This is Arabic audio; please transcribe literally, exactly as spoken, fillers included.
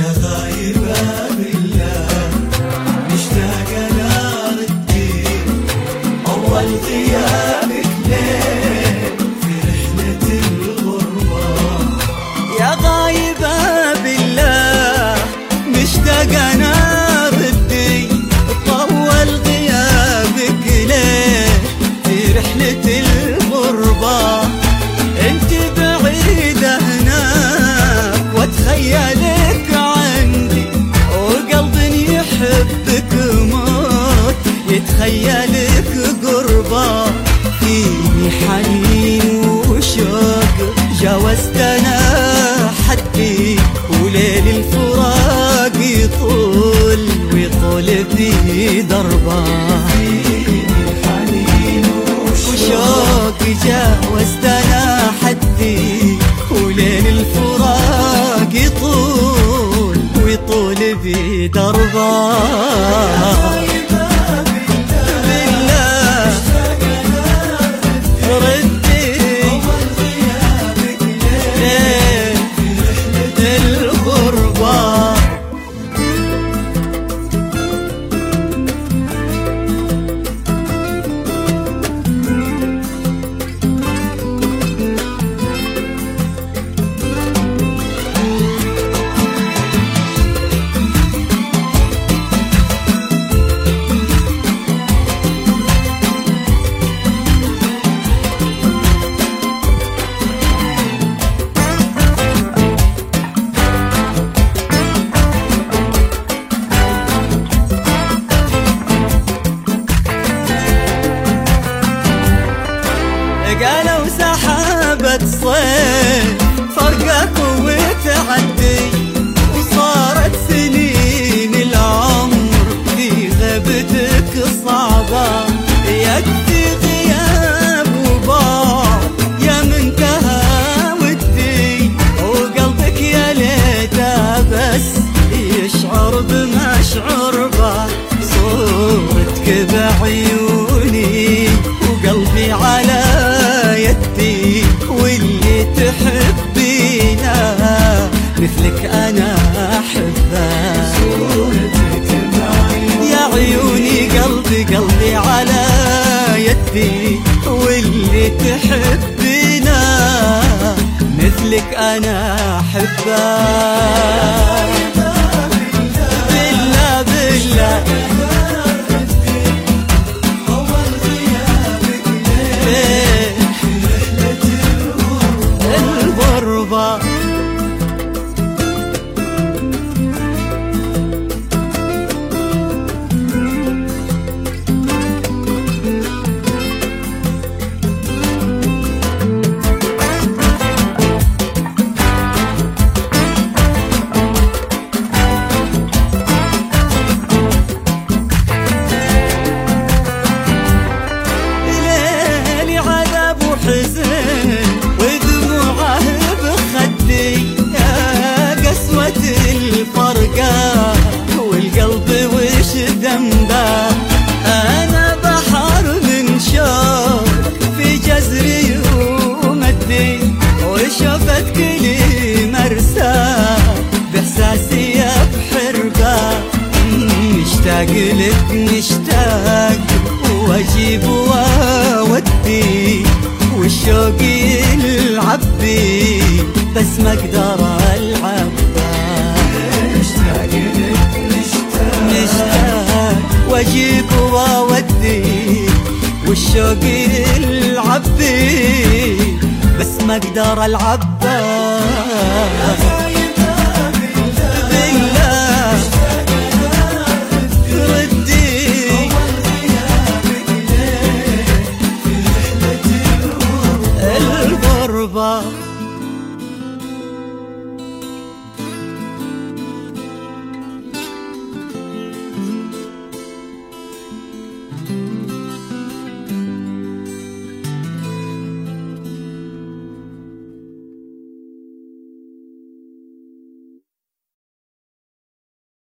يا غايبة بالله مشتاق أنا ردي أول غيابك ليه في رحلة الغربة. يا غايبة بالله مشتاق أنا ردي طول غيابك ليه في رحلة الغربة. انت بعيدة هناك واتخيلك عندي وقلبي يحبك موت يتخيلك قربة. فيني حنين وشوق جاوزت انا حدي وليل الفراق يطول ويطول بي دربه. فيني حنين وشوق جاوزت انا حدي وليل الفراق يطول ويطول بي دربه. قالوا سحابة صيف فرقك وتعدي وصارت سنين العمر في غيبتك صعبة. يكفي غياب وبعد يا منتهى ودي وقلبك يا ليته بس يشعر بما اشعر به. صورتك بعيوني وقلبي على يدي واللي تحبينا مثلك انا احبه. يا عيوني قلبي قلبي على يدي واللي تحبينا مثلك انا احبه. بالله بالله الغربة. ليلي عذاب وحزن ودموعه بخدي يا قسوة الفرقة والقلب وش ذنبه. أنا بحر من شوق في جزري ومدي وشفتك لي مرسى بإحساسي يا بحربة. مشتاق لك مشتاق واجيب واودي والشوق يلعب بي بس ما اقدر العب. مشتاق لك مشتاق مشتاق واجيب واودي والشوق يلعب بي بس ما اقدر العب.